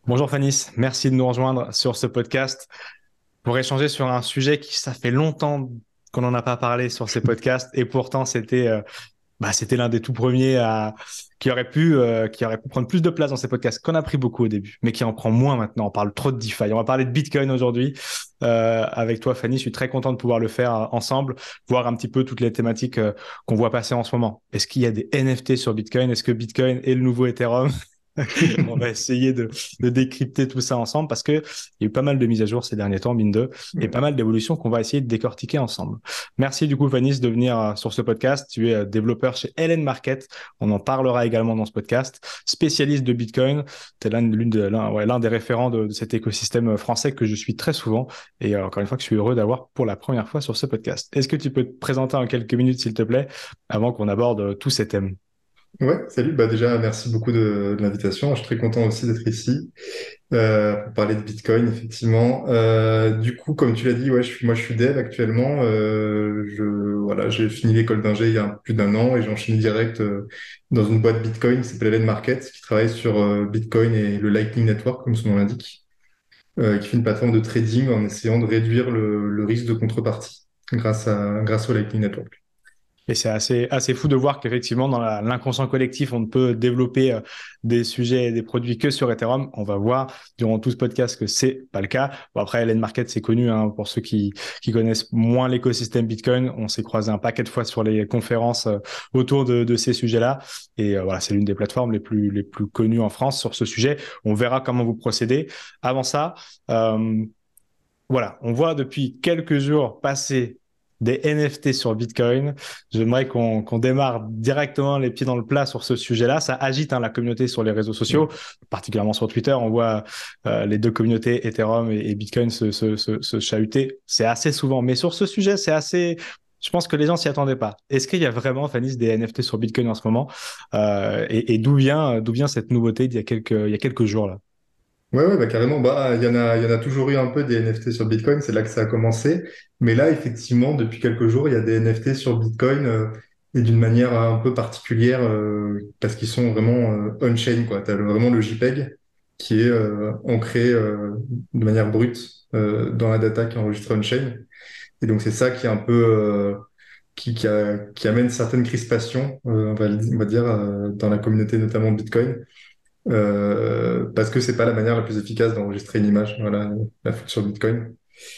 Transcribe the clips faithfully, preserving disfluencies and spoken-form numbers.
Bonjour Fanis, merci de nous rejoindre sur ce podcast pour échanger sur un sujet qui, ça fait longtemps qu'on n'en a pas parlé sur ces podcasts et pourtant c'était euh, bah, c'était l'un des tout premiers à, qui aurait pu euh, qui aurait pu prendre plus de place dans ces podcasts qu'on a pris beaucoup au début, mais qui en prend moins maintenant. On parle trop de DeFi. On va parler de Bitcoin aujourd'hui euh, avec toi Fanny. Je suis très content de pouvoir le faire euh, ensemble, voir un petit peu toutes les thématiques euh, qu'on voit passer en ce moment. Est-ce qu'il y a des N F T sur Bitcoin? Est-ce que Bitcoin est le nouveau Ethereum? On va essayer de, de décrypter tout ça ensemble parce que il y a eu pas mal de mises à jour ces derniers temps, mine de, et pas mal d'évolutions qu'on va essayer de décortiquer ensemble. Merci du coup, Vanis, de venir euh, sur ce podcast. Tu es euh, développeur chez L N Market. On en parlera également dans ce podcast. Spécialiste de Bitcoin. Tu es l'un, l'une de, l'un, ouais, l'un des référents de, de cet écosystème français que je suis très souvent. Et euh, encore une fois, que je suis heureux d'avoir pour la première fois sur ce podcast. Est-ce que tu peux te présenter en quelques minutes, s'il te plaît, avant qu'on aborde euh, tous ces thèmes? Ouais, salut. Bah déjà, merci beaucoup de, de l'invitation. Je suis très content aussi d'être ici euh, pour parler de Bitcoin, effectivement. Euh, du coup, comme tu l'as dit, ouais, je suis, moi, je suis dev actuellement. Euh, je, voilà, j'ai fini l'école d'ingé il y a plus d'un an et j'ai enchaîné direct euh, dans une boîte Bitcoin qui s'appelle L N Market, qui travaille sur euh, Bitcoin et le Lightning Network, comme son nom l'indique, euh, qui fait une plateforme de trading en essayant de réduire le, le risque de contrepartie grâce à, grâce au Lightning Network. Et c'est assez, assez fou de voir qu'effectivement, dans la- l'inconscient collectif, on ne peut développer euh, des sujets et des produits que sur Ethereum. On va voir durant tout ce podcast que c'est pas le cas. Bon, après, L N Market, c'est connu hein, pour ceux qui, qui connaissent moins l'écosystème Bitcoin. On s'est croisé un paquet de fois sur les conférences euh, autour de, de ces sujets-là. Et euh, voilà, c'est l'une des plateformes les plus, les plus connues en France sur ce sujet. On verra comment vous procédez. Avant ça, euh, voilà, on voit depuis quelques jours passer des N F T sur Bitcoin. J'aimerais qu'on qu'on démarre directement les pieds dans le plat sur ce sujet-là. Ça agite hein, la communauté sur les réseaux sociaux, particulièrement sur Twitter. On voit euh, les deux communautés, Ethereum et, et Bitcoin, se, se, se, se chahuter. C'est assez souvent. Mais sur ce sujet, c'est assez... Je pense que les gens s'y attendaient pas. Est-ce qu'il y a vraiment, Fanny, des N F T sur Bitcoin en ce moment? Euh, et et d'où vient, d'où vient cette nouveauté d'il y a quelques, il y a quelques jours là? Ouais, ouais, bah carrément. Bah, il y en a, il y en a toujours eu un peu des N F T sur Bitcoin, c'est là que ça a commencé. Mais là, effectivement, depuis quelques jours, il y a des N F T sur Bitcoin euh, et d'une manière un peu particulière euh, parce qu'ils sont vraiment euh, on-chain, quoi. T'as le- vraiment le JPEG qui est euh, ancré euh, de manière brute euh, dans la data qui est enregistrée on-chain. Et donc, c'est ça qui est un peu euh, qui, qui, a- qui amène certaines crispations, euh, on va, le- on va dire, euh, dans la communauté notamment de Bitcoin euh, parce que c'est pas la manière la plus efficace d'enregistrer une image. Voilà, la faute sur Bitcoin.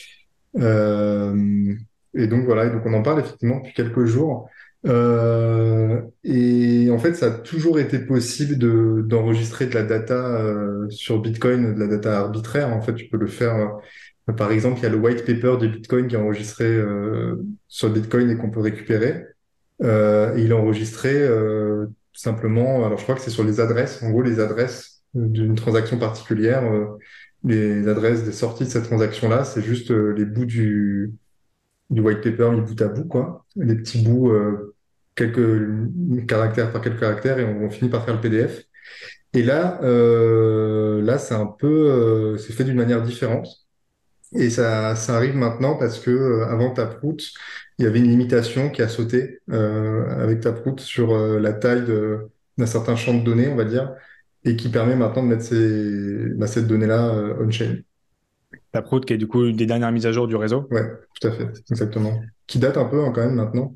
Euh, et donc voilà, et donc on en parle effectivement depuis quelques jours. Euh, et en fait, ça a toujours été possible de d'enregistrer de la data euh, sur Bitcoin, de la data arbitraire. En fait, tu peux le faire. euh, par exemple, il y a le white paper de Bitcoin qui est enregistré euh, sur Bitcoin et qu'on peut récupérer. Euh, et il est enregistré euh, tout simplement, alors je crois que c'est sur les adresses, en gros les adresses d'une transaction particulière, euh, les adresses des sorties de cette transaction-là, c'est juste euh, les bouts du, du white paper mis bout à bout, quoi. Les petits bouts, euh, quelques caractères par quelques caractères, et on, on finit par faire le P D F. Et là, euh, là c'est un peu, euh, c'est fait d'une manière différente. Et ça, ça arrive maintenant parce que euh, avant Taproot, il y avait une limitation qui a sauté euh, avec Taproot sur euh, la taille de- d'un certain champ de données, on va dire, et qui permet maintenant de mettre ces, bah, cette donnée-là euh, on-chain. Taproot, qui est du coup une des dernières mises à jour du réseau. Ouais, tout à fait, exactement. Qui date un peu hein, quand même maintenant.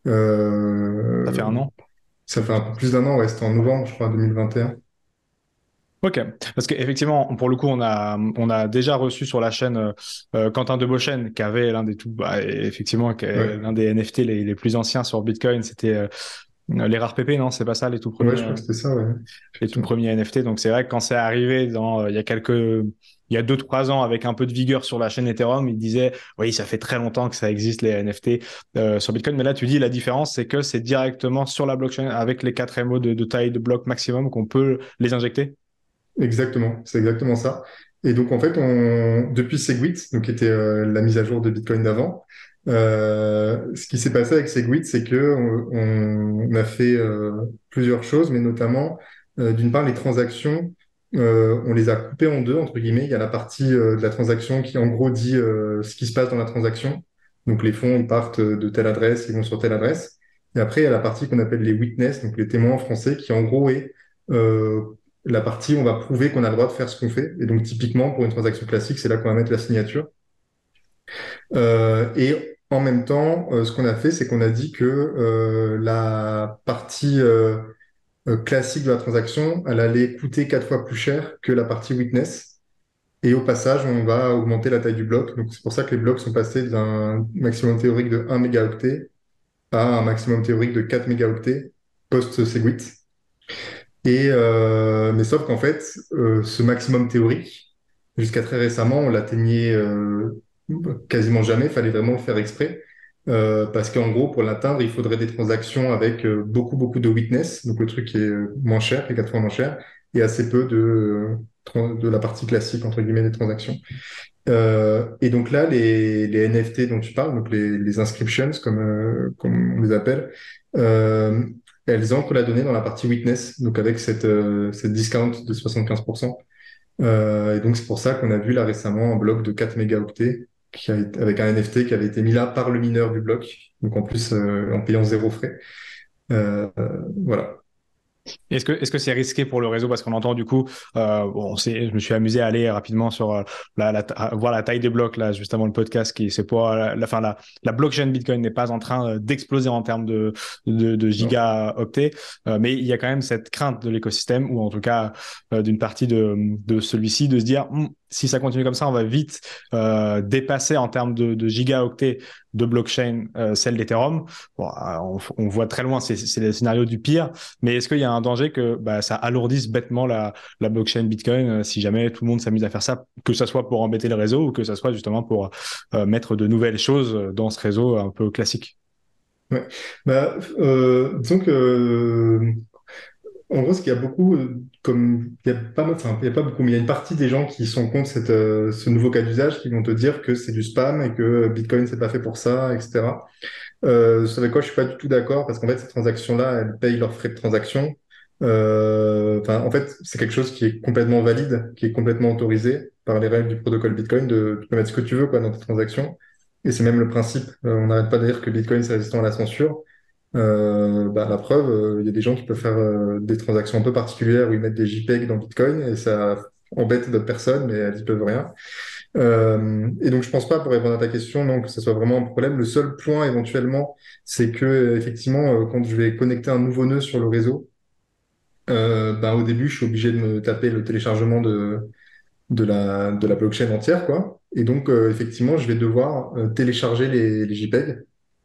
Ça fait Euh, un an. Ça fait un peu plus d'un an, ouais, c'était en novembre, je crois, deux mille vingt et un. Ok, parce qu'effectivement, pour le coup, on a, on a déjà reçu sur la chaîne euh, euh, Quentin Debauchen, qui avait l'un des tout, bah, effectivement, qui est Ouais, l'un des N F T les, les plus anciens sur Bitcoin. C'était euh, les rares P P, non? C'est pas ça, les tout ouais, premiers, je crois euh, que c'était ça, ouais, les tout effectivement. premiers N F T. Donc c'est vrai que quand c'est arrivé dans, euh, il y a quelques, il y a deux, trois ans, avec un peu de vigueur sur la chaîne Ethereum, il disait, oui, ça fait très longtemps que ça existe les N F T euh, sur Bitcoin. Mais là, tu dis, la différence, c'est que c'est directement sur la blockchain avec les quatre M O de, de taille de bloc maximum qu'on peut les injecter. Exactement, c'est exactement ça. Et donc en fait, on, depuis Segwit, donc qui était euh, la mise à jour de Bitcoin d'avant, euh, ce qui s'est passé avec Segwit, c'est que on, on a fait euh, plusieurs choses, mais notamment, euh, d'une part, les transactions, euh, on les a coupées en deux entre guillemets. Il y a la partie euh, de la transaction qui en gros dit euh, ce qui se passe dans la transaction. Donc les fonds ils partent de telle adresse, ils vont sur telle adresse. Et après, il y a la partie qu'on appelle les witness, donc les témoins en français, qui en gros est euh, la partie où on va prouver qu'on a le droit de faire ce qu'on fait. Et donc, typiquement, pour une transaction classique, c'est là qu'on va mettre la signature. Euh, et en même temps, euh, ce qu'on a fait, c'est qu'on a dit que euh, la partie euh, euh, classique de la transaction, elle allait coûter quatre fois plus cher que la partie witness. Et au passage, on va augmenter la taille du bloc. Donc, c'est pour ça que les blocs sont passés d'un maximum théorique de un mégaoctet à un maximum théorique de quatre mégaoctets post-SegWit. Et, euh, mais sauf qu'en fait, euh, ce maximum théorique, jusqu'à très récemment, on l'atteignait euh, quasiment jamais. Il fallait vraiment le faire exprès. Euh, parce qu'en gros, pour l'atteindre, il faudrait des transactions avec euh, beaucoup, beaucoup de witness, donc le truc qui est euh, moins cher, qui est quatre fois moins cher, et assez peu de, euh, tran- de la partie classique, entre guillemets, des transactions. Euh, et donc là, les, les N F T dont tu parles, donc les, les inscriptions, comme, euh, comme on les appelle, euh, elles ancrent la donnée dans la partie witness, donc avec cette, euh, cette discount de soixante-quinze pour cent. Euh, et donc c'est pour ça qu'on a vu là récemment un bloc de quatre mégaoctets qui a été- avec un N F T qui avait été mis là par le mineur du bloc, donc en plus euh, en payant zéro frais. Euh, euh, voilà. Est-ce que est-ce que c'est risqué pour le réseau parce qu'on entend du coup, euh, bon, c'est, je me suis amusé à aller rapidement sur euh, la, la, ta- voir la taille des blocs là juste avant le podcast qui c'est pas la, la fin la, la blockchain Bitcoin n'est pas en train euh, d'exploser en termes de de, de Non. gigaoctets, euh, mais il y a quand même cette crainte de l'écosystème ou en tout cas euh, d'une partie de de celui-ci de se dire Hm, si ça continue comme ça on va vite euh, dépasser en termes de, de gigaoctets de blockchain euh, celle d'Ethereum. Bon, euh, on, on voit très loin, c'est c'est le scénario du pire. Mais est-ce qu'il y a un danger que bah, ça alourdisse bêtement la, la blockchain Bitcoin euh, si jamais tout le monde s'amuse à faire ça, que ça soit pour embêter le réseau ou que ça soit justement pour euh, mettre de nouvelles choses dans ce réseau un peu classique? Ouais. Bah, euh, disons que euh, en gros, ce qu'il y a beaucoup, euh, comme il y a pas, mal- enfin, il y a pas beaucoup, mais il y a une partie des gens qui sont contre cette, euh, ce nouveau cas d'usage, qui vont te dire que c'est du spam et que Bitcoin c'est pas fait pour ça, et cetera. Euh, ce avec quoi je suis pas du tout d'accord, parce qu'en fait ces transactions-là, elles payent leurs frais de transaction. Euh, Enfin, en fait, c'est quelque chose qui est complètement valide, qui est complètement autorisé par les règles du protocole Bitcoin. De, tu peux mettre ce que tu veux quoi dans tes transactions, et c'est même le principe. Euh, on n'arrête pas de dire que Bitcoin c'est résistant à la censure. Euh, bah, la preuve, euh, il y a des gens qui peuvent faire euh, des transactions un peu particulières où ils mettent des JPEG dans Bitcoin et ça embête d'autres personnes, mais elles y peuvent rien. Euh, et donc, je pense pas, pour répondre à ta question, non, que ce soit vraiment un problème. Le seul point, éventuellement, c'est que, euh, effectivement, euh, quand je vais connecter un nouveau nœud sur le réseau, euh, ben, au début, je suis obligé de me taper le téléchargement de, de la, de la blockchain entière, quoi. Et donc, euh, effectivement, je vais devoir euh, télécharger les, les JPEG.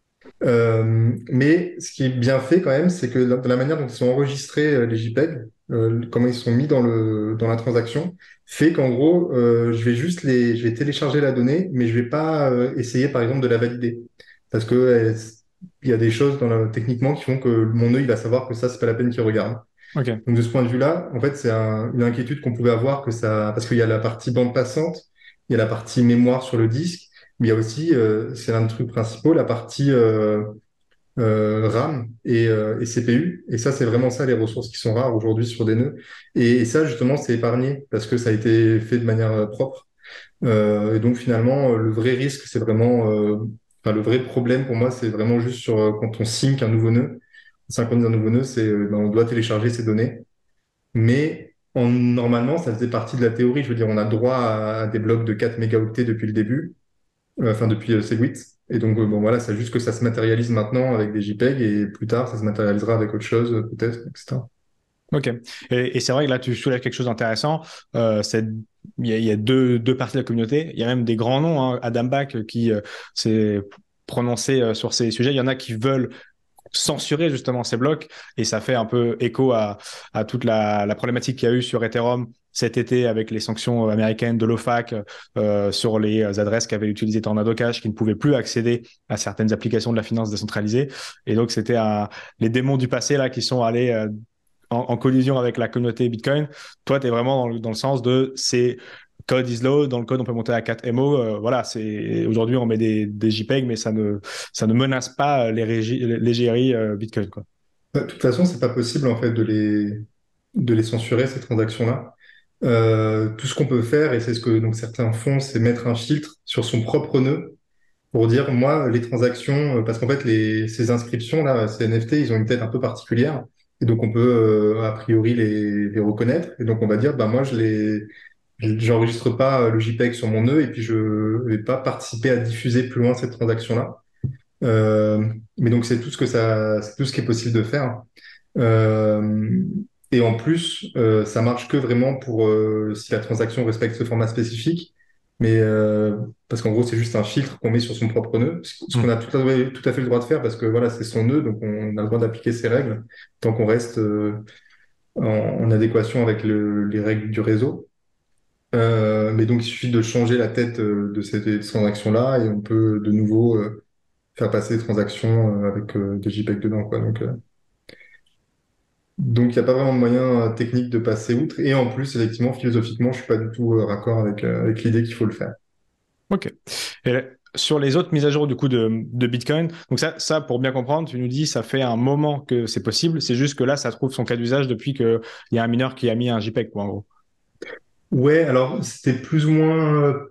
Euh, mais ce qui est bien fait quand même, c'est que dans la manière dont ils sont enregistrés, euh, les JPEG, euh, comment ils sont mis dans le, dans la transaction, fait qu'en gros, euh, je vais juste les, je vais télécharger la donnée, mais je vais pas euh, essayer par exemple de la valider. Parce que euh, il y a des choses dans la- techniquement qui font que mon œil il va savoir que ça, c'est pas la peine qu'il regarde. Ok. Donc de ce point de vue-là, en fait, c'est un- une inquiétude qu'on pouvait avoir que ça, parce qu'il y a la partie bande passante, il y a la partie mémoire sur le disque, mais il y a aussi, euh, c'est l'un des trucs principaux, la partie euh, euh, RAM et, euh, et C P U. Et ça, c'est vraiment ça, les ressources qui sont rares aujourd'hui sur des nœuds. Et, et ça, justement, c'est épargné parce que ça a été fait de manière euh, propre. Euh, et donc, finalement, euh, le vrai risque, c'est vraiment, euh, enfin, le vrai problème pour moi, c'est vraiment juste sur euh, quand on sync un nouveau nœud, on synchronise un nouveau nœud, c'est euh, ben, on doit télécharger ces données. Mais en, normalement, ça faisait partie de la théorie. Je veux dire, on a droit à, à des blocs de quatre mégaoctets depuis le début euh, enfin depuis euh, Segwit. Et donc, euh, bon, voilà, c'est juste que ça se matérialise maintenant avec des JPEG et plus tard, ça se matérialisera avec autre chose, euh, peut-être, et cetera. Ok. Et, et c'est vrai que là, tu soulèves quelque chose d'intéressant. Euh, c'est, il y a, il y a deux, deux parties de la communauté. Il y a même des grands noms, hein. Adam Back euh, qui euh, s'est prononcé euh, sur ces sujets. Il y en a qui veulent censurer justement ces blocs et ça fait un peu écho à, à toute la, la problématique qu'il y a eu sur Ethereum cet été avec les sanctions américaines de l'OFAC euh, sur les adresses qu'avait utilisé Tornado Cash qui ne pouvaient plus accéder à certaines applications de la finance décentralisée. Et donc, c'était un, les démons du passé là qui sont allés euh, en, en collision avec la communauté Bitcoin. Toi, tu es vraiment dans le, dans le sens de c'est code is low, dans le code on peut monter à quatre M O. Euh, voilà, c'est aujourd'hui on met des, des JPEG, mais ça ne ça ne menace pas les régi- l'égérie euh, Bitcoin quoi. Bah, de toute façon, c'est pas possible, en fait, de les, de les censurer, ces transactions-là. Euh, tout ce qu'on peut faire, et c'est ce que donc, certains font, c'est mettre un filtre sur son propre nœud pour dire, moi, les transactions, euh, parce qu'en fait, les, ces inscriptions-là, ces N F T, ils ont une tête un peu particulière. Et donc, on peut, euh, a priori, les, les reconnaître. Et donc, on va dire, bah, moi, je les, je- j'enregistre pas le JPEG sur mon nœud et puis je vais pas participer à diffuser plus loin cette transaction-là. Euh, mais donc, c'est tout ce que ça, c'est tout ce qui est possible de faire. Euh, et en plus, euh, ça marche que vraiment pour euh, si la transaction respecte ce format spécifique. Mais euh, parce qu'en gros, c'est juste un filtre qu'on met sur son propre nœud, ce ce qu'on a tout à, fait, tout à fait le droit de faire parce que voilà, c'est son nœud, donc on a le droit d'appliquer ses règles tant qu'on reste euh, en, en adéquation avec le- les règles du réseau. Euh, mais donc, il suffit de changer la tête euh, de cette transaction-là et on peut de nouveau euh, faire passer les transactions euh, avec euh, des JPEG dedans, quoi. Donc, euh, Donc, il n'y a pas vraiment de moyen euh, technique de passer outre. Et en plus, effectivement, philosophiquement, je suis pas du tout euh, raccord avec, euh, avec l'idée qu'il faut le faire. Ok. Et sur les autres mises à jour du coup de, de Bitcoin, donc ça, ça, pour bien comprendre, tu nous dis ça fait un moment que c'est possible, c'est juste que là, ça trouve son cas d'usage depuis qu'il y a un mineur qui a mis un JPEG, quoi, en gros. Ouais, alors c'était plus ou moins. euh,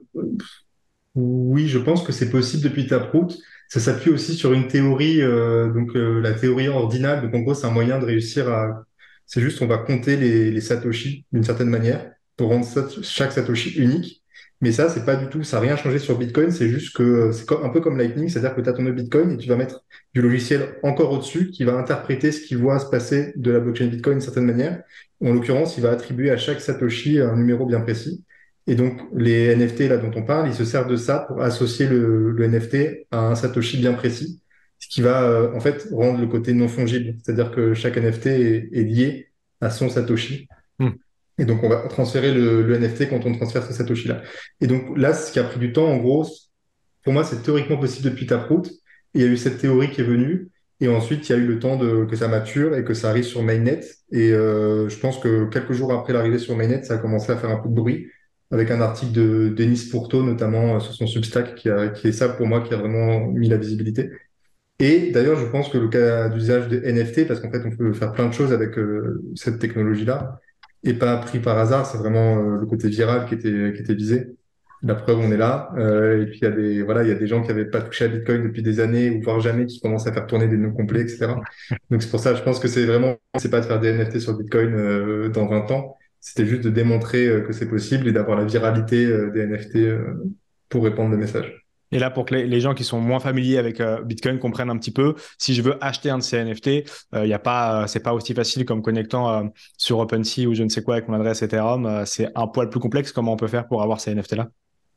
oui, je pense que c'est possible depuis Taproot. Ça s'appuie aussi sur une théorie, euh, donc euh, la théorie ordinale. Donc en gros, c'est un moyen de réussir à. C'est juste, on va compter les, les satoshi d'une certaine manière pour rendre sat- chaque satoshi unique. Mais ça, c'est pas du tout, ça n'a rien changé sur Bitcoin. C'est juste que euh, c'est co- un peu comme Lightning, c'est-à-dire que tu as ton nœud Bitcoin et tu vas mettre du logiciel encore au-dessus qui va interpréter ce qu'il voit se passer de la blockchain Bitcoin d'une certaine manière. En l'occurrence, il va attribuer à chaque satoshi un numéro bien précis. Et donc, les N F T là dont on parle, ils se servent de ça pour associer le, le N F T à un Satoshi bien précis, ce qui va euh, en fait rendre le côté non fongible. C'est-à-dire que chaque N F T est, est lié à son Satoshi. Hmm. Et donc, on va transférer le, le N F T quand on transfère ce Satoshi-là. Et donc, là, ce qui a pris du temps, en gros, pour moi, c'est théoriquement possible depuis Taproot. Il y a eu cette théorie qui est venue. Et ensuite, il y a eu le temps de, que ça mature et que ça arrive sur Mainnet. Et euh, je pense que quelques jours après l'arrivée sur Mainnet, ça a commencé à faire un peu de bruit avec un article de Denis Pourto, notamment euh, sur son Substack, qui, a, qui est ça pour moi, qui a vraiment mis la visibilité. Et d'ailleurs, je pense que le cas d'usage des N F T, parce qu'en fait, on peut faire plein de choses avec euh, cette technologie-là, et pas pris par hasard, c'est vraiment euh, le côté viral qui était, qui était visé. La preuve, on est là. Euh, et puis, il y a des, voilà, il y a des gens qui n'avaient pas touché à Bitcoin depuis des années, ou voire jamais, qui commencent à faire tourner des nœuds complets, et cetera. Donc, c'est pour ça, je pense que c'est vraiment, c'est pas de faire des N F T sur Bitcoin euh, dans vingt ans, c'était juste de démontrer euh, que c'est possible et d'avoir la viralité euh, des N F T euh, pour répandre le message. Et là, pour que les, les gens qui sont moins familiers avec euh, Bitcoin comprennent un petit peu, si je veux acheter un de ces N F T, il y a pas, euh, c'est pas aussi facile comme connectant euh, sur OpenSea ou je ne sais quoi avec mon adresse Ethereum. Euh, c'est un poil plus complexe. Comment on peut faire pour avoir ces N F T-là?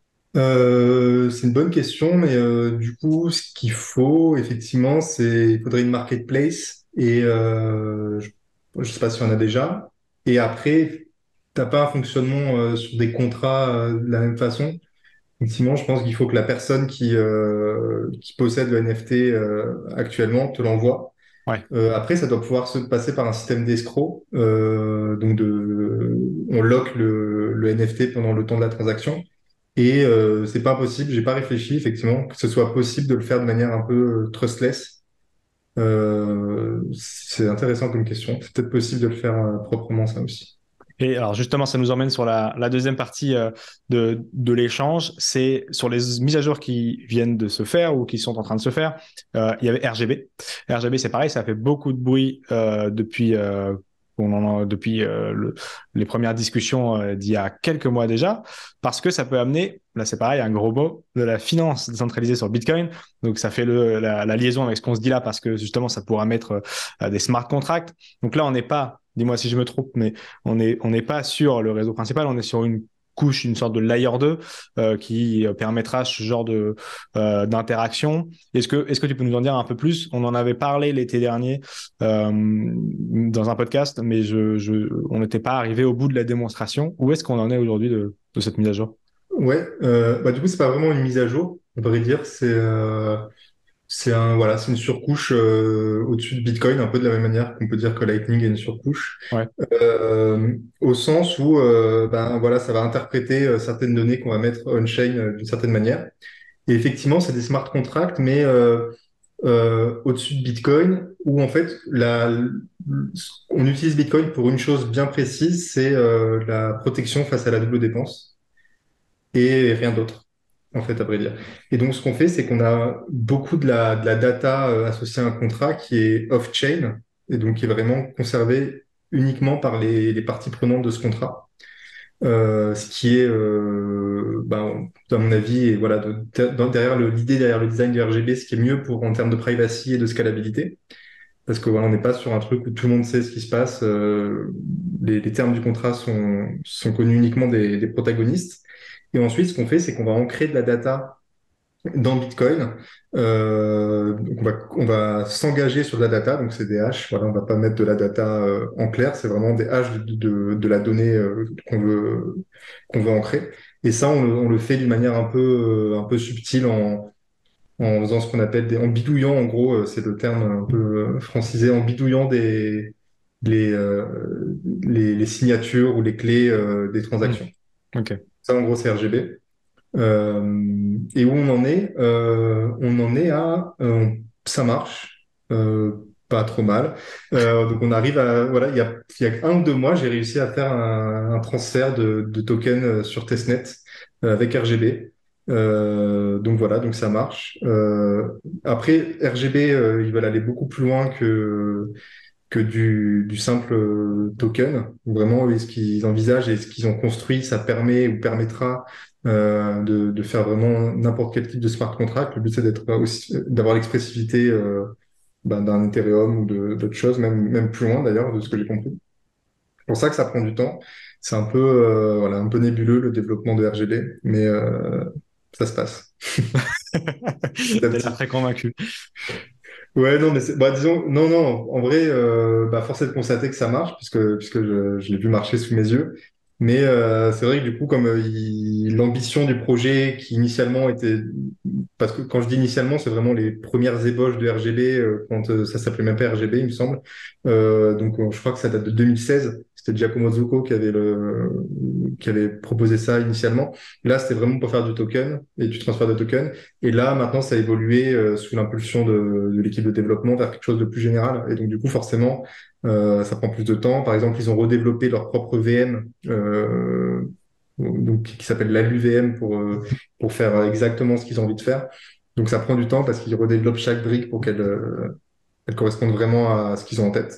Euh, c'est une bonne question, mais euh, du coup, ce qu'il faut, effectivement, c'est il faudrait une marketplace et euh, je ne sais pas si on a déjà. Et après, t'as pas un fonctionnement euh, sur des contrats euh, de la même façon. Effectivement, je pense qu'il faut que la personne qui, euh, qui possède le N F T euh, actuellement te l'envoie. Ouais. Euh, après, ça doit pouvoir se passer par un système d'escroc. Euh, donc, de, on lock le, le N F T pendant le temps de la transaction. Et euh, c'est pas impossible, j'ai pas réfléchi effectivement que ce soit possible de le faire de manière un peu euh, trustless. Euh, c'est intéressant comme question. C'est peut-être possible de le faire euh, proprement ça aussi. Et alors justement, ça nous emmène sur la, la deuxième partie euh, de, de l'échange, c'est sur les mises à jour qui viennent de se faire ou qui sont en train de se faire. Euh, il y avait R G B. R G B, c'est pareil, ça fait beaucoup de bruit euh, depuis, euh, on en a- depuis euh, le- les premières discussions euh, d'il y a quelques mois déjà, parce que ça peut amener, là c'est pareil, un gros mot, de la finance décentralisée sur Bitcoin. Donc ça fait le, la, la liaison avec ce qu'on se dit là, parce que justement, ça pourra mettre euh, des smart contracts. Donc là, on n'est pas, dis-moi si je me trompe, mais on n'est on n'est pas sur le réseau principal, on est sur une couche, une sorte de layer deux euh, qui permettra ce genre de euh, d'interaction. Est-ce que, est-ce que tu peux nous en dire un peu plus? On en avait parlé l'été dernier euh, dans un podcast, mais je, je, on n'était pas arrivé au bout de la démonstration. Où est-ce qu'on en est aujourd'hui de, de cette mise à jour? Ouais, euh, bah du coup c'est pas vraiment une mise à jour, on pourrait dire. C'est euh, c'est un voilà, c'est une surcouche euh, au-dessus de Bitcoin, un peu de la même manière qu'on peut dire que Lightning est une surcouche, Ouais, euh, au sens où euh, ben voilà, ça va interpréter euh, certaines données qu'on va mettre on-chain euh, d'une certaine manière. Et effectivement, c'est des smart contracts, mais euh, euh, au-dessus de Bitcoin, où en fait, la, on utilise Bitcoin pour une chose bien précise, c'est euh, la protection face à la double dépense et rien d'autre, en fait, à vrai dire. Et donc, ce qu'on fait, c'est qu'on a beaucoup de la, de la data euh, associée à un contrat qui est off-chain. et donc qui est vraiment conservé uniquement par les, les parties prenantes de ce contrat. Euh, ce qui est, euh, ben, à mon avis, et voilà, de- de- derrière le- l'idée derrière le design du R G B, ce qui est mieux pour en termes de privacy et de scalabilité, parce que voilà, on n'est pas sur un truc où tout le monde sait ce qui se passe. Euh, les, les termes du contrat sont, sont connus uniquement des, des protagonistes. Et ensuite, ce qu'on fait, c'est qu'on va ancrer de la data dans Bitcoin. Euh, donc on va, on va s'engager sur de la data, donc c'est des hash. Voilà, on va pas mettre de la data euh, en clair, c'est vraiment des hash de, de, de la donnée euh, qu'on veut, qu'on veut ancrer. Et ça, on le, on le fait d'une manière un peu, euh, un peu subtile en, en faisant ce qu'on appelle des, en bidouillant, en gros, euh, c'est le terme un peu euh, francisé, en bidouillant des, les, euh, les, les signatures ou les clés euh, des Hmm. transactions. Ok. Ça, en gros, c'est R G B. Euh, et où on en est? Euh, on en est à, euh, ça marche, euh, pas trop mal. Euh, donc on arrive à, voilà, il y a, il y a un ou deux mois, j'ai réussi à faire un, un transfert de, de tokens euh, sur testnet euh, avec R G B. Euh, donc voilà, donc ça marche. Euh, après, R G B, euh, ils veulent aller beaucoup plus loin que que du, du simple euh, token. Vraiment, oui, ce qu'ils envisagent et ce qu'ils ont construit, ça permet ou permettra euh, de, de faire vraiment n'importe quel type de smart contract. Le but, c'est d'être aussi, d'avoir l'expressivité euh, ben, d'un Ethereum ou de- d'autres choses, même, même plus loin d'ailleurs, de ce que j'ai compris. C'est pour ça que ça prend du temps. C'est un peu, euh, voilà, un peu nébuleux le développement de R G B, mais euh, ça se passe petit à T'as l'air petit. très convaincu. Ouais, non, mais c'est, bah, disons, non, non, en vrai, euh, bah, force est de constater que ça marche, puisque, puisque je, je l'ai vu marcher sous mes yeux. Mais euh, c'est vrai que du coup, comme euh, il- l'ambition du projet qui initialement était, parce que quand je dis initialement, c'est vraiment les premières ébauches de R G B, euh, quand euh, ça s'appelait même pas R G B, il me semble. Euh, donc, euh, je crois que ça date de deux mille seize. C'était Giacomo Zucco qui avait le, qui avait proposé ça initialement. Là, c'était vraiment pour faire du token et du transfert de token. Et là, maintenant, ça a évolué euh, sous l'impulsion de, de l'équipe de développement vers quelque chose de plus général. Et donc, du coup, forcément, euh, ça prend plus de temps. Par exemple, ils ont redéveloppé leur propre V M, euh, donc, qui s'appelle l'A L U V M pour, euh, pour faire exactement ce qu'ils ont envie de faire. Donc, ça prend du temps parce qu'ils redéveloppent chaque brique pour qu'elle euh, elle corresponde vraiment à ce qu'ils ont en tête.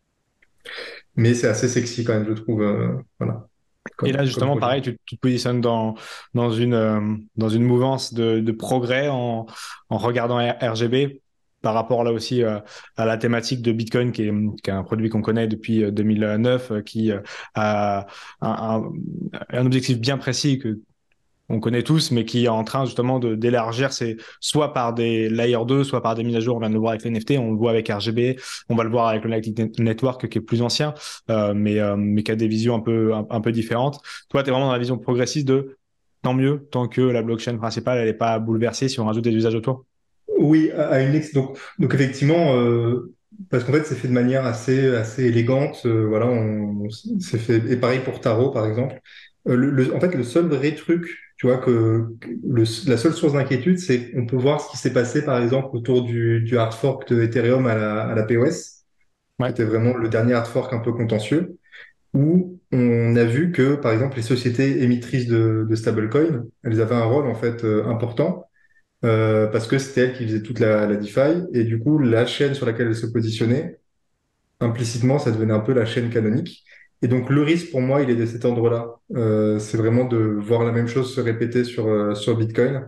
Mais c'est assez sexy quand même, je trouve. Euh, voilà, Et là, comme, comme justement, projet. pareil, tu, tu te positionnes dans, dans une, euh, dans une mouvance de, de progrès en, en regardant R- RGB par rapport là aussi euh, à la thématique de Bitcoin, qui est, qui est un produit qu'on connaît depuis euh, deux mille neuf, euh, qui euh, a un, un, un objectif bien précis que on connaît tous, mais qui est en train justement de d'élargir, c'est soit par des layer deux, soit par des mises à jour. On vient de le voir avec les N F T, on le voit avec R G B, on va le voir avec le Lightning Network qui est plus ancien, euh, mais, euh, mais qui a des visions un peu, un, un peu différentes. Toi, tu es vraiment dans la vision progressiste de tant mieux, tant que la blockchain principale, elle n'est pas bouleversée si on rajoute des usages autour. Oui, à à une ex... donc, donc effectivement, euh, parce qu'en fait, c'est fait de manière assez, assez élégante. Euh, voilà, on, c'est fait. Et pareil pour Tarot, par exemple. Euh, le, le- en fait, le seul vrai truc, tu vois, que, que le, la seule source d'inquiétude, c'est qu'on peut voir ce qui s'est passé, par exemple, autour du, du hard fork de Ethereum à la, à la P O S, qui Ouais. était vraiment le dernier hard fork un peu contentieux, où on a vu que, par exemple, les sociétés émettrices de, de stablecoin, elles avaient un rôle en fait euh, important euh, parce que c'était elle qui faisait toute la, la DeFi. Et du coup, la chaîne sur laquelle elle se positionnait, implicitement, ça devenait un peu la chaîne canonique. Et donc, le risque pour moi, il est de cet ordre-là. Euh, c'est vraiment de voir la même chose se répéter sur, euh, sur Bitcoin.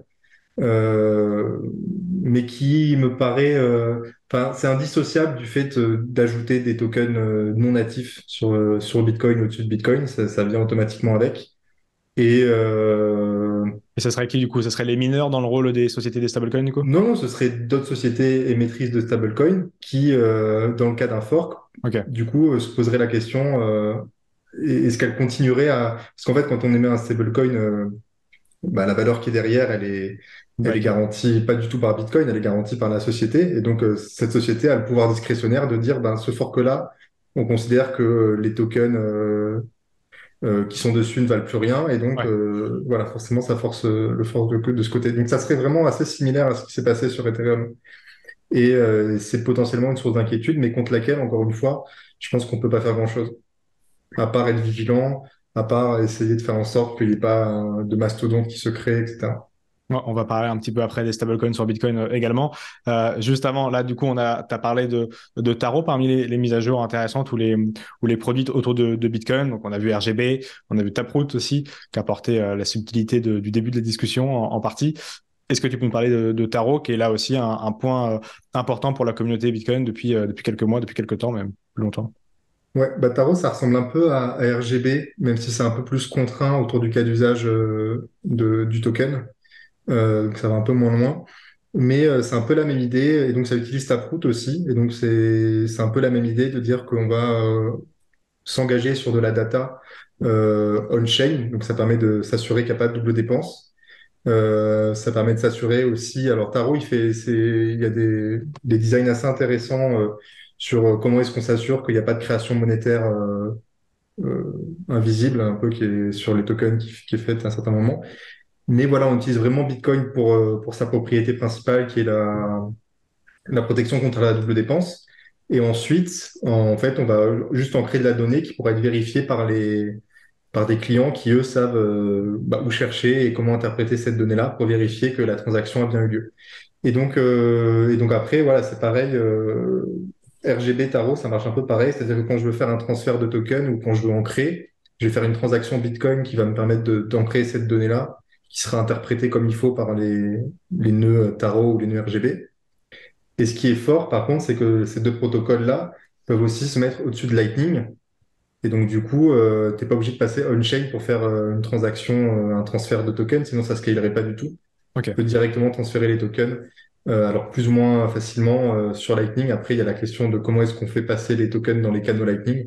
Euh, mais qui me paraît, euh, enfin, c'est indissociable du fait euh, d'ajouter des tokens euh, non natifs sur, euh, sur Bitcoin au-dessus de Bitcoin. Ça, ça vient automatiquement avec. Et, euh, Et ce serait qui du coup? Ce serait les mineurs dans le rôle des sociétés des stablecoins du coup? Non, non, ce serait d'autres sociétés émettrices de stablecoin qui, euh, dans le cas d'un fork, Ok. du coup, euh, se poseraient la question, euh, est-ce qu'elle continuerait à... Parce qu'en fait, quand on émet un stablecoin, euh, bah, la valeur qui est derrière, elle est, elle est Back. garantie pas du tout par Bitcoin, elle est garantie par la société. Et donc, euh, cette société a le pouvoir discrétionnaire de dire, ben, ce fork-là, on considère que les tokens euh, euh, qui sont dessus ne valent plus rien. Et donc, Ouais. euh, voilà, forcément, ça force euh, le force de, de ce côté. Donc, ça serait vraiment assez similaire à ce qui s'est passé sur Ethereum. Et euh, c'est potentiellement une source d'inquiétude, mais contre laquelle, encore une fois, je pense qu'on peut pas faire grand-chose, à part être vigilant, à part essayer de faire en sorte qu'il n'y ait pas euh, de mastodonte qui se crée, et cetera. Ouais, on va parler un petit peu après des stablecoins sur Bitcoin euh, également. Euh, juste avant, là, du coup, on a, t'as parlé de, de Taro parmi les, les mises à jour intéressantes ou les, ou les produits autour de, de Bitcoin. Donc, on a vu R G B, on a vu Taproot aussi, qui apportait euh, la subtilité de- du début de la discussion en, en partie. Est-ce que tu peux me parler de, de Taro, qui est là aussi un, un point euh, important pour la communauté Bitcoin depuis, euh, depuis quelques mois, depuis quelques temps, même plus longtemps? Ouais, bah Taro, ça ressemble un peu à, à R G B, même si c'est un peu plus contraint autour du cas d'usage euh, de, du token. Euh, donc ça va un peu moins loin. Mais euh, c'est un peu la même idée, et donc ça utilise Taproot aussi. Et donc c'est c'est un peu la même idée de dire qu'on va euh, s'engager sur de la data euh, on-chain. Donc ça permet de s'assurer qu'il n'y a pas de double dépense. Euh, ça permet de s'assurer aussi. Alors Taro, il fait, c'est, il y a des, des designs assez intéressants euh, sur euh, comment est-ce qu'on s'assure qu'il n'y a pas de création monétaire euh, euh, invisible, un peu qui est sur les tokens qui, qui est faite à un certain moment. Mais voilà, on utilise vraiment Bitcoin pour, euh, pour sa propriété principale, qui est la, la protection contre la double dépense. Et ensuite, en fait, on va juste en créer de la donnée qui pourra être vérifiée par les, par des clients qui, eux, savent euh, bah, où chercher et comment interpréter cette donnée-là pour vérifier que la transaction a bien eu lieu. Et donc, euh, et donc après, voilà, c'est pareil. Euh, R G B Taro, ça marche un peu pareil. C'est-à-dire que quand je veux faire un transfert de token ou quand je veux en créer, je vais faire une transaction Bitcoin qui va me permettre de, d'en créer cette donnée-là, qui sera interprétée comme il faut par les, les nœuds Taro ou les nœuds R G B. Et ce qui est fort, par contre, c'est que ces deux protocoles-là peuvent aussi se mettre au-dessus de Lightning. Et donc, du coup, euh, t'es pas obligé de passer on-chain pour faire euh, une transaction, euh, un transfert de tokens, sinon ça scalerait pas du tout. Tu Ok. peux directement transférer les tokens, euh, alors plus ou moins facilement euh, sur Lightning. Après, il y a la question de comment est-ce qu'on fait passer les tokens dans les canaux Lightning,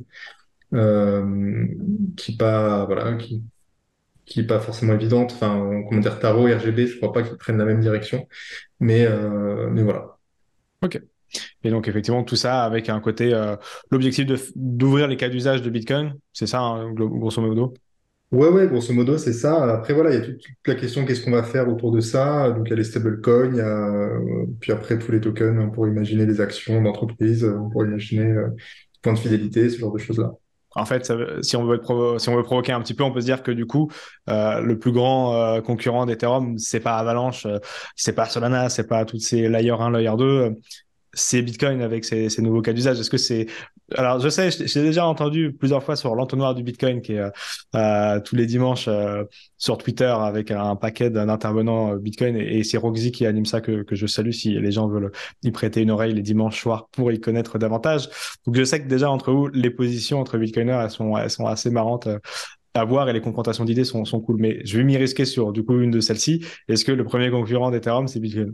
euh, qui pas, voilà, qui, qui est pas forcément évidente. Enfin, comment dire, Taro et R G B, je crois pas qu'ils prennent la même direction, mais, euh, mais voilà. Ok. Et donc, effectivement, tout ça avec un côté, euh, l'objectif de, d'ouvrir les cas d'usage de Bitcoin, c'est ça, hein, glo- grosso modo? Ouais, ouais, grosso modo, c'est ça. Après, voilà, il y a toute, toute la question, qu'est-ce qu'on va faire autour de ça? Donc, il y a les stablecoins, il y a, euh, puis après, tous les tokens, hein, pour imaginer les actions d'entreprise, euh, pour imaginer euh, points de fidélité, ce genre de choses-là. En fait, ça veut- si on veut être provo- si on veut provoquer un petit peu, on peut se dire que du coup, euh, le plus grand euh, concurrent d'Ethereum, c'est pas Avalanche, euh, c'est pas Solana, c'est pas toutes ces layer un, layer deux, euh, c'est Bitcoin avec ses, ses nouveaux cas d'usage. Est-ce que c'est... Alors, je sais, j'ai déjà entendu plusieurs fois sur l'entonnoir du Bitcoin qui est euh, euh, tous les dimanches euh, sur Twitter avec un paquet d'intervenants euh, Bitcoin et, et c'est Roxy qui anime ça que, que je salue si les gens veulent y prêter une oreille les dimanches soirs pour y connaître davantage. Donc, je sais que déjà entre vous, les positions entre Bitcoiners, elles sont, elles sont assez marrantes euh, à voir et les confrontations d'idées sont, sont cool. Mais je vais m'y risquer sur du coup une de celles-ci. Est-ce que le premier concurrent d'Ethereum, c'est Bitcoin?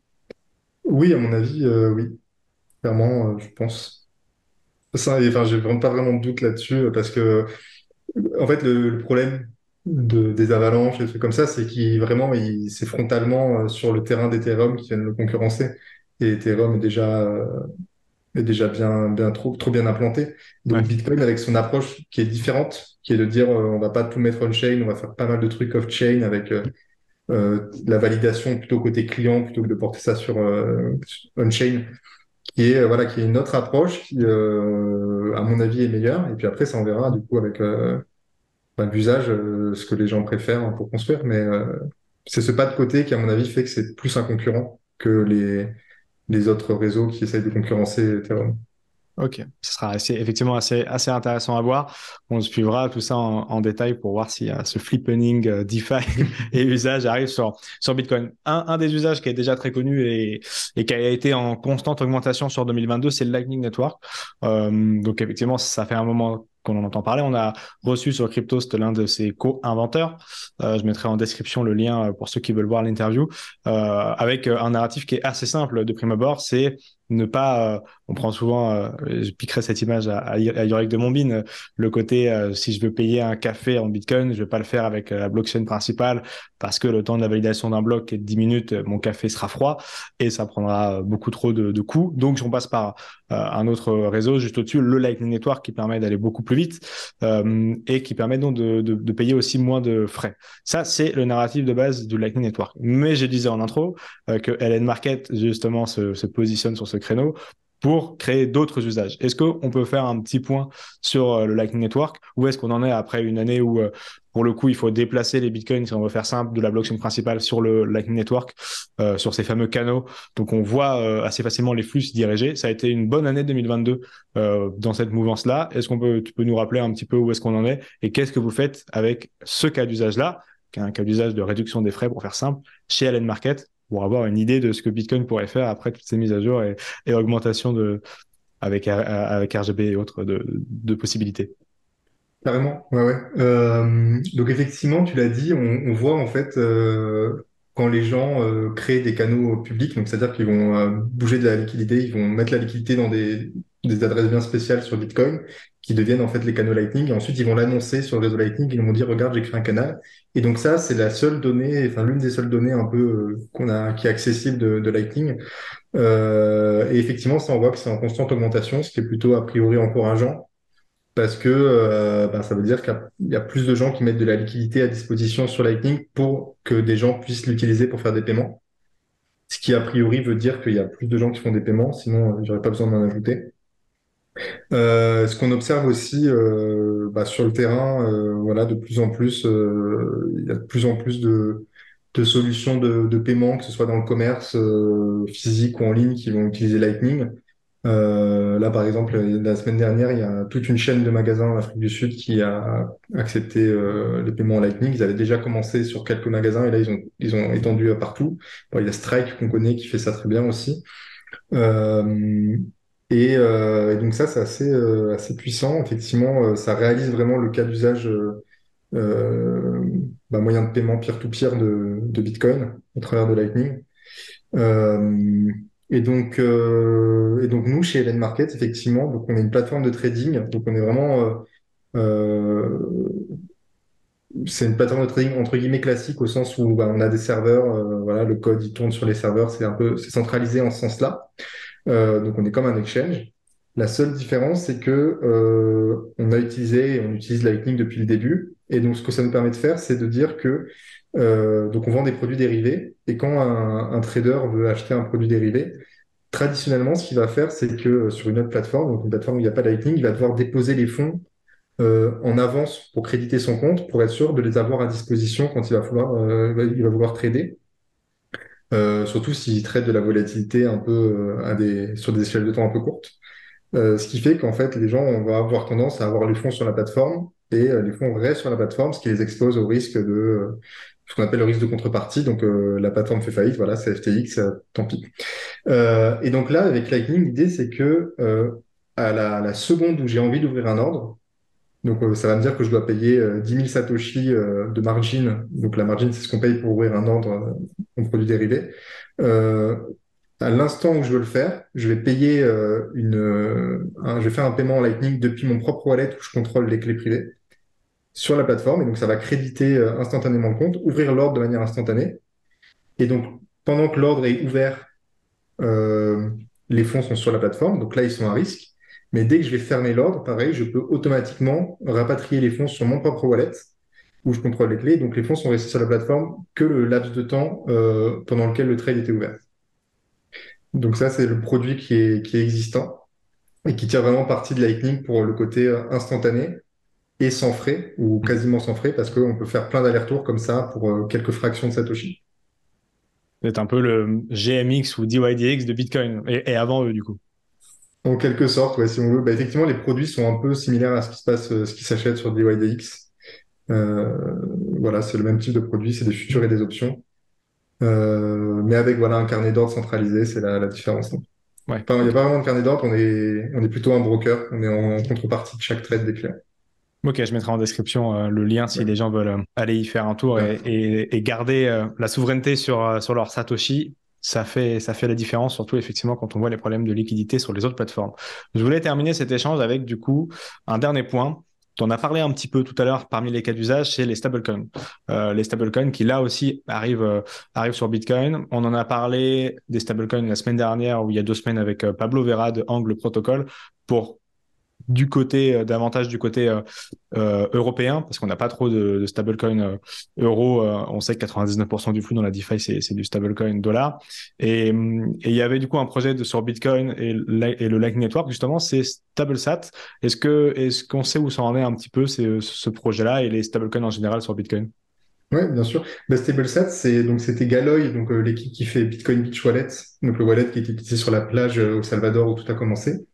Oui, à mon avis, euh, oui, clairement, euh, je pense. Ça, et, enfin, j'ai vraiment pas vraiment de doute là-dessus, euh, parce que, en fait, le, le problème de, des avalanches et des trucs comme ça, c'est qu'il vraiment, il, c'est frontalement euh, sur le terrain d'Ethereum qui viennent le concurrencer. Et Ethereum est déjà, euh, est déjà bien, bien trop, trop bien implanté. Donc Ouais. Bitcoin, avec son approche qui est différente, qui est de dire, euh, on va pas tout mettre on-chain, on va faire pas mal de trucs off-chain avec euh, euh, la validation plutôt côté client, plutôt que de porter ça sur euh, on-chain, qui est, euh, voilà, qui est une autre approche qui, euh, à mon avis, est meilleure. Et puis après, ça, on verra, du coup, avec euh, bah, l'usage, euh, ce que les gens préfèrent pour construire. Mais euh, c'est ce pas de côté qui, à mon avis, fait que c'est plus un concurrent que les, les autres réseaux qui essayent de concurrencer Ethereum. Ok, ce sera assez, effectivement assez, assez intéressant à voir. On suivra tout ça en, en détail pour voir si euh, ce flippening euh, DeFi et usage arrive sur, sur Bitcoin. Un, un des usages qui est déjà très connu et, et qui a été en constante augmentation sur deux mille vingt-deux, c'est le Lightning Network. Euh, donc effectivement, ça fait un moment qu'on en entend parler. On a reçu sur Cryptost l'un de ses co-inventeurs. Euh, je mettrai en description le lien euh, pour ceux qui veulent voir l'interview, euh, avec euh, un narratif qui est assez simple de prime abord, c'est ne pas, euh, on prend souvent, euh, je piquerai cette image à, à, à Yorick de Montbine, euh, le côté, euh, si je veux payer un café en Bitcoin, je vais pas le faire avec euh, la blockchain principale parce que le temps de la validation d'un bloc est de dix minutes, euh, mon café sera froid et ça prendra beaucoup trop de, de coûts. Donc, on passe par euh, un autre réseau juste au-dessus, le Lightning Network qui permet d'aller beaucoup plus vite euh, et qui permet donc de, de, de payer aussi moins de frais. Ça, c'est le narratif de base du Lightning Network. Mais je disais en intro euh, que L N Market, justement, se, se positionne sur ce créneau pour créer d'autres usages. Est-ce qu'on peut faire un petit point sur euh, le Lightning Network? Où est-ce qu'on en est après une année où, euh, pour le coup, il faut déplacer les bitcoins, si on veut faire simple, de la blockchain principale sur le Lightning Network, euh, sur ces fameux canaux. Donc, on voit euh, assez facilement les flux se diriger. Ça a été une bonne année deux mille vingt-deux euh, dans cette mouvance-là. Est-ce qu'on peut, tu peux nous rappeler un petit peu où est-ce qu'on en est et qu'est-ce que vous faites avec ce cas d'usage-là, qui est un cas d'usage de réduction des frais, pour faire simple, chez Allen Market, pour avoir une idée de ce que Bitcoin pourrait faire après toutes ces mises à jour et, et augmentation de, avec, avec R G B et autres de, de possibilités. Carrément, ouais, ouais. Euh, donc effectivement, tu l'as dit, on, on voit en fait euh, quand les gens euh, créent des canaux publics, donc c'est-à-dire qu'ils vont euh, bouger de la liquidité, ils vont mettre la liquidité dans des, des adresses bien spéciales sur Bitcoin, qui deviennent en fait les canaux Lightning, et ensuite ils vont l'annoncer sur le réseau Lightning, ils vont dire regarde, j'ai créé un canal. Et donc ça, c'est la seule donnée, enfin l'une des seules données un peu euh, qu'on a, qui est accessible de, de Lightning. Euh, et effectivement, ça on voit que c'est en constante augmentation, ce qui est plutôt a priori encourageant parce que euh, ben, ça veut dire qu'il y a, il y a plus de gens qui mettent de la liquidité à disposition sur Lightning pour que des gens puissent l'utiliser pour faire des paiements. Ce qui, a priori, veut dire qu'il y a plus de gens qui font des paiements, sinon, euh, j'aurais pas besoin d'en ajouter. Euh, ce qu'on observe aussi euh, bah, sur le terrain, euh, voilà, de plus en plus, euh, il y a de plus en plus de, de solutions de, de paiement, que ce soit dans le commerce euh, physique ou en ligne, qui vont utiliser Lightning. Euh, là, par exemple, la semaine dernière, il y a toute une chaîne de magasins en Afrique du Sud qui a accepté euh, les paiements en Lightning. Ils avaient déjà commencé sur quelques magasins et là, ils ont, ils ont étendu à partout. Bon, il y a Stripe qu'on connaît qui fait ça très bien aussi. Euh, et, euh, et donc ça, c'est assez, euh, assez puissant. Effectivement, euh, ça réalise vraiment le cas d'usage euh, euh, bah, moyen de paiement peer-to-peer de, de Bitcoin au travers de Lightning. Euh, et donc, euh, et donc nous, chez Ellen Market, effectivement, donc on est une plateforme de trading. Donc on est vraiment, euh, euh, c'est une plateforme de trading entre guillemets classique au sens où bah, on a des serveurs, euh, voilà, le code il tourne sur les serveurs, c'est un peu, c'est centralisé en ce sens-là. Euh, donc on est comme un exchange. La seule différence, c'est que euh, on a utilisé, et on utilise Lightning depuis le début. Et donc ce que ça nous permet de faire, c'est de dire que euh, donc on vend des produits dérivés. Et quand un, un trader veut acheter un produit dérivé, traditionnellement, ce qu'il va faire, c'est que euh, sur une autre plateforme, donc une plateforme où il n'y a pas de Lightning, il va devoir déposer les fonds euh, en avance pour créditer son compte, pour être sûr de les avoir à disposition quand il va vouloir, euh, il va vouloir trader. Euh, surtout s'il trade de la volatilité un peu euh, à des, sur des échelles de temps un peu courtes. Euh, ce qui fait qu'en fait, les gens on va avoir tendance à avoir les fonds sur la plateforme et euh, les fonds restent sur la plateforme, ce qui les expose au risque de euh, ce qu'on appelle le risque de contrepartie. Donc euh, la plateforme fait faillite, voilà, c'est F T X, euh, tant pis. Euh, et donc là, avec Lightning, l'idée c'est que euh, à la, la seconde où j'ai envie d'ouvrir un ordre, donc euh, ça va me dire que je dois payer euh, dix mille satoshi euh, de margin. Donc la margin, c'est ce qu'on paye pour ouvrir un ordre euh, en produit dérivé. Euh, à l'instant où je veux le faire, je vais payer euh, une, euh, un- je vais faire un paiement en Lightning depuis mon propre wallet où je contrôle les clés privées sur la plateforme. Et donc ça va créditer euh, instantanément le compte, ouvrir l'ordre de manière instantanée. Et donc pendant que l'ordre est ouvert, euh, les fonds sont sur la plateforme, donc là, ils sont à risque. Mais dès que je vais fermer l'ordre, pareil, je peux automatiquement rapatrier les fonds sur mon propre wallet où je contrôle les clés. Donc les fonds sont restés sur la plateforme que le laps de temps euh, pendant lequel le trade était ouvert. Donc ça, c'est le produit qui est, qui est existant et qui tire vraiment parti de Lightning pour le côté euh, instantané et sans frais, ou quasiment sans frais, parce qu'on peut faire plein d'allers-retours comme ça pour euh, quelques fractions de Satoshi. C'est un peu le G M X ou D Y D X de Bitcoin et, et avant eux, du coup. En quelque sorte, ouais, si on veut. Bah, effectivement, les produits sont un peu similaires à ce qui se passe, euh, ce qui s'achète sur D Y D X. Euh, voilà, c'est le même type de produit, c'est des futurs et des options. Euh, mais avec voilà, un carnet d'ordre centralisé, c'est la, la différence. Ouais, Enfin, il n'y a ok. pas vraiment de carnet d'ordre, on est, on est plutôt un broker, on est en contrepartie de chaque trade des clients. Ok, je mettrai en description euh, le lien si Ouais. les gens veulent euh, aller y faire un tour et, et, et garder euh, la souveraineté sur, euh, sur leur Satoshi. Ça fait, ça fait la différence, surtout effectivement quand on voit les problèmes de liquidité sur les autres plateformes. Je voulais terminer cet échange avec du coup un dernier point. On a parlé un petit peu tout à l'heure parmi les cas d'usage, c'est les stablecoins. Euh, les stablecoins qui là aussi arrivent, euh, arrivent sur Bitcoin. On en a parlé des stablecoins la semaine dernière ou il y a deux semaines avec euh, Pablo Vera de Angle Protocol pour du côté, euh, davantage du côté euh, euh, européen, parce qu'on n'a pas trop de, de stablecoin euh, euro. Euh, on sait que quatre-vingt-dix-neuf pour cent du flux dans la DeFi, c'est, c'est du stablecoin dollar. Et hum, et il y avait du coup un projet de, sur Bitcoin et, la- et le Lightning Network, justement, c'est StableSat. Est-ce que, est-ce qu'on sait où ça en est un petit peu, c'est, ce projet-là et les stablecoins en général sur Bitcoin? Ouais, bien sûr. Bah, StableSat, c'est donc c'était Galoy, donc euh, l'équipe qui fait Bitcoin Beach Wallet, donc le wallet qui était utilisé sur la plage euh, au Salvador où tout a commencé,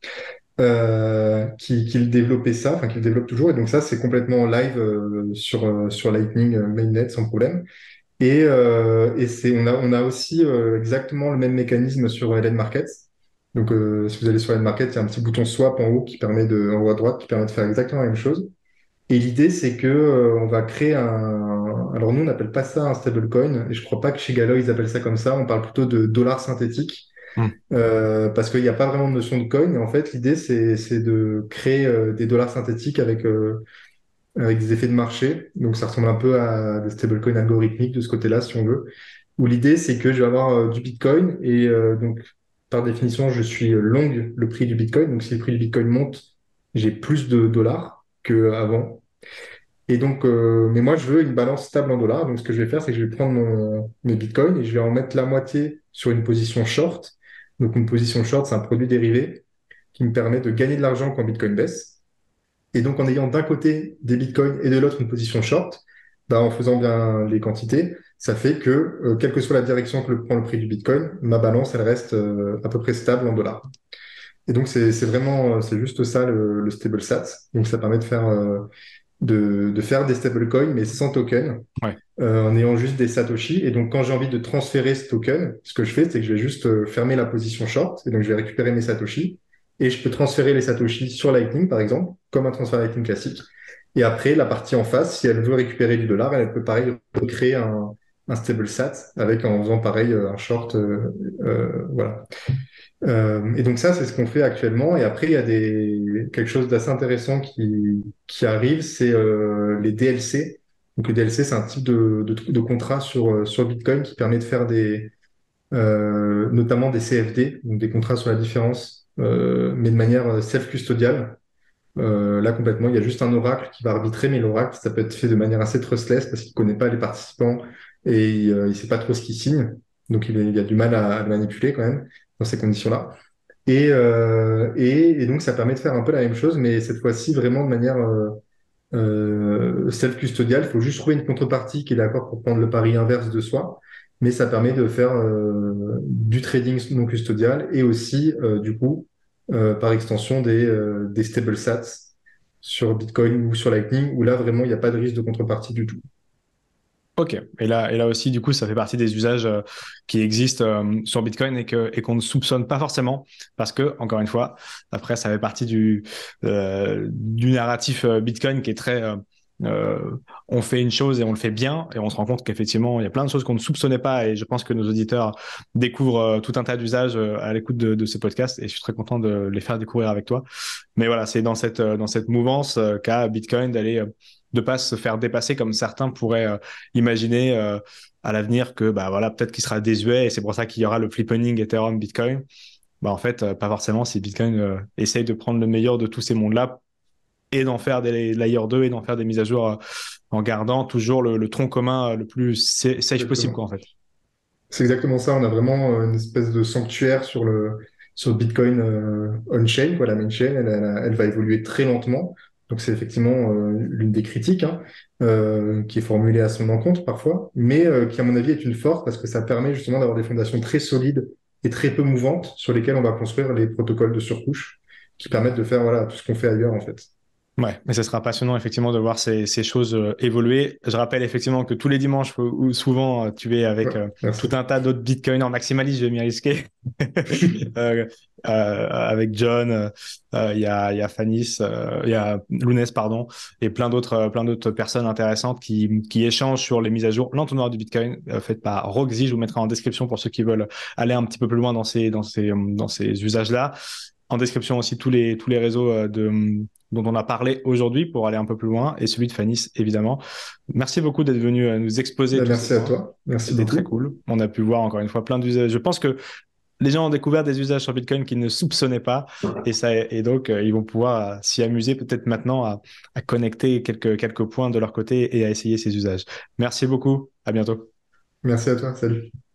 euh, qui, qui le développait ça, enfin qui le développe toujours. Et donc ça, c'est complètement live euh, sur euh, sur Lightning euh, Mainnet sans problème. Et, euh, et c'est on a on a aussi euh, exactement le même mécanisme sur L N Market. Donc euh, si vous allez sur L N Market, il y a un petit bouton swap en haut qui permet de en haut à droite qui permet de faire exactement la même chose. Et l'idée, c'est que euh, on va créer un. Alors nous, on n'appelle pas ça un stablecoin, et je crois pas que chez Galo ils appellent ça comme ça. On parle plutôt de dollars synthétiques, Hmm. euh, parce qu'il n'y a pas vraiment de notion de coin. Et en fait, l'idée, c'est c'est de créer euh, des dollars synthétiques avec euh, avec des effets de marché. Donc ça ressemble un peu à des stablecoins algorithmiques de ce côté-là, si on veut. Où l'idée, c'est que je vais avoir euh, du Bitcoin et euh, donc par définition, je suis long le prix du Bitcoin. Donc si le prix du Bitcoin monte, j'ai plus de dollars qu'avant. Et donc, euh, mais moi, je veux une balance stable en dollars. Donc, ce que je vais faire, c'est que je vais prendre mon- mes bitcoins et je vais en mettre la moitié sur une position short. Donc, une position short, c'est un produit dérivé qui me permet de gagner de l'argent quand Bitcoin baisse. Et donc, en ayant d'un côté des bitcoins et de l'autre une position short, bah, en faisant bien les quantités, ça fait que, euh, quelle que soit la direction que le prend le prix du bitcoin, ma balance, elle reste euh, à peu près stable en dollars. Et donc, c'est c'est vraiment, euh, c'est juste ça le, le stable sat. Donc, ça permet de faire euh, de, de faire des stablecoins, mais sans token, Ouais. euh, en ayant juste des Satoshi. Et donc, quand j'ai envie de transférer ce token, ce que je fais, c'est que je vais juste euh, fermer la position short, et donc je vais récupérer mes Satoshi, et je peux transférer les Satoshi sur Lightning, par exemple, comme un transfert Lightning classique. Et après, la partie en face, si elle veut récupérer du dollar, elle peut pareil recréer un, un stable sat avec en faisant pareil euh, un short, euh, euh, voilà. Euh, et donc ça, c'est ce qu'on fait actuellement. Et après, il y a des, quelque chose d'assez intéressant qui, qui arrive, c'est euh, les D L C. Donc les D L C, c'est un type de, de, de contrat sur, euh, sur Bitcoin qui permet de faire des, euh, notamment des C F D, donc des contrats sur la différence, euh, mais de manière self-custodiale. Euh, là, complètement, il y a juste un oracle qui va arbitrer, mais l'oracle, ça peut être fait de manière assez trustless parce qu'il ne connaît pas les participants et il ne sait pas trop ce qu'il signe. Donc, il, il a du mal à, à le manipuler quand même dans ces conditions-là. Et, euh, et, et donc, ça permet de faire un peu la même chose, mais cette fois-ci vraiment de manière euh, euh, self-custodiale. Il faut juste trouver une contrepartie qui est d'accord pour prendre le pari inverse de soi, mais ça permet de faire euh, du trading non custodial et aussi, euh, du coup, euh, par extension, des, euh, des stable sats sur Bitcoin ou sur Lightning, où là, vraiment, il n'y a pas de risque de contrepartie du tout. Ok. Et là, et là aussi, du coup, ça fait partie des usages euh, qui existent euh, sur Bitcoin et que et qu'on ne soupçonne pas forcément parce que, encore une fois, après, ça fait partie du euh, du narratif euh, Bitcoin qui est très euh, euh, on fait une chose et on le fait bien et on se rend compte qu'effectivement, il y a plein de choses qu'on ne soupçonnait pas et je pense que nos auditeurs découvrent euh, tout un tas d'usages euh, à l'écoute de, de ces podcasts et je suis très content de les faire découvrir avec toi. Mais voilà, c'est dans cette euh, dans cette mouvance euh, qu'a Bitcoin d'aller euh, de pas se faire dépasser comme certains pourraient euh, imaginer euh, à l'avenir que bah voilà peut-être qu'il sera désuet et c'est pour ça qu'il y aura le flippening Ethereum Bitcoin. Bah en fait euh, pas forcément si Bitcoin euh, essaye de prendre le meilleur de tous ces mondes-là et d'en faire des layer deux et d'en faire des mises à jour euh, en gardant toujours le, le tronc commun euh, le plus sa- safe possible quoi en Exactement. fait. C'est exactement ça. On a vraiment euh, une espèce de sanctuaire sur le, sur le Bitcoin euh, on-chain, quoi. La main chain, elle, elle, elle va évoluer très lentement. Donc, c'est effectivement euh, l'une des critiques hein, euh, qui est formulée à son encontre parfois, mais euh, qui, à mon avis, est une force parce que ça permet justement d'avoir des fondations très solides et très peu mouvantes sur lesquelles on va construire les protocoles de surcouche qui permettent de faire voilà, tout ce qu'on fait ailleurs, en fait. Ouais, mais ce sera passionnant effectivement de voir ces, ces choses euh, évoluer. Je rappelle effectivement que tous les dimanches, où, où souvent euh, tu es Ouais, avec euh, tout merci. un tas d'autres bitcoiners maximalistes, je vais m'y risquer, euh, euh, avec John, euh, euh, il y a, il y a Fanis, euh, il y a Lounès, pardon, et plein d'autres euh, plein d'autres personnes intéressantes qui, qui échangent sur les mises à jour. L'entonnoir du Bitcoin, euh, fait par Roxy, je vous mettrai en description pour ceux qui veulent aller un petit peu plus loin dans ces, dans ces, dans ces usages-là. En description aussi tous les, tous les réseaux euh, de, dont on a parlé aujourd'hui pour aller un peu plus loin et celui de Fanis évidemment. Merci beaucoup d'être venu euh, nous exposer Ben, tous ces merci à points. toi. Merci C'était très beaucoup. cool. On a pu voir encore une fois plein d'usages. Je pense que les gens ont découvert des usages sur Bitcoin qu'ils ne soupçonnaient pas et, ça, et donc euh, ils vont pouvoir euh, s'y amuser peut-être maintenant à, à connecter quelques, quelques points de leur côté et à essayer ces usages. Merci beaucoup, à bientôt. Merci à toi, salut.